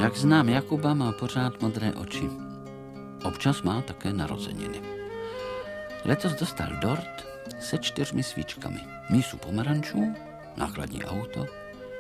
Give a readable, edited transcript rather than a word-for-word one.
Jak znám Jakuba, má pořád modré oči. Občas má také narozeniny. Letos dostal dort se 4 svíčkami. Mísu pomerančů, nákladní auto